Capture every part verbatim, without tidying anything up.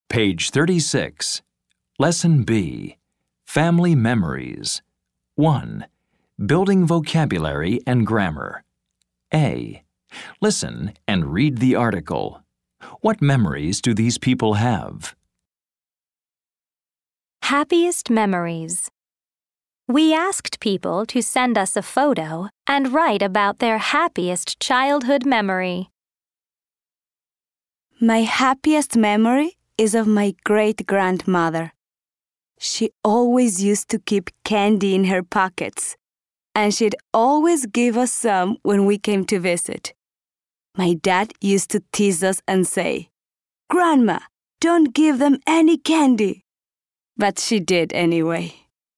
Page thirty-six. Lesson B. Family Memories. one. Building vocabulary and grammar. A. Listen and read the article. What memories do these people have? Happiest memories. We asked people to send us a photo and write about their happiest childhood memory. My happiest memory is of my great-grandmother. She always used to keep candy in her pockets, and she'd always give us some when we came to visit. My dad used to tease us and say, "Grandma, don't give them any candy." But she did anyway.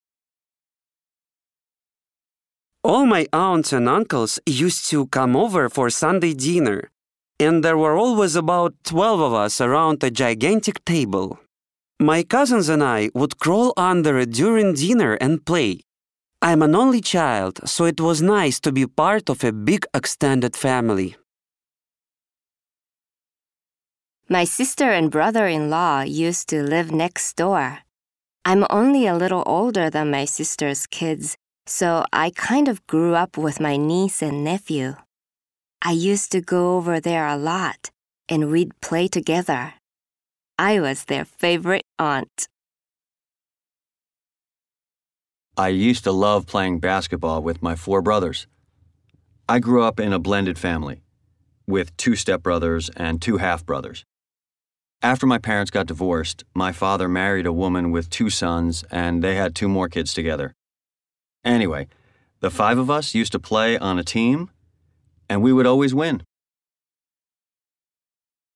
All my aunts and uncles used to come over for Sunday dinner, and there were always about twelve of us around a gigantic table. My cousins and I would crawl under it during dinner and play. I'm an only child, so it was nice to be part of a big extended family. My sister and brother-in-law used to live next door. I'm only a little older than my sister's kids, so I kind of grew up with my niece and nephew. I used to go over there a lot, and we'd play together. I was their favorite aunt. I used to love playing basketball with my four brothers. I grew up in a blended family, with two stepbrothers and two half-brothers. After my parents got divorced, my father married a woman with two sons, and they had two more kids together. Anyway, the five of us used to play on a team, and we would always win.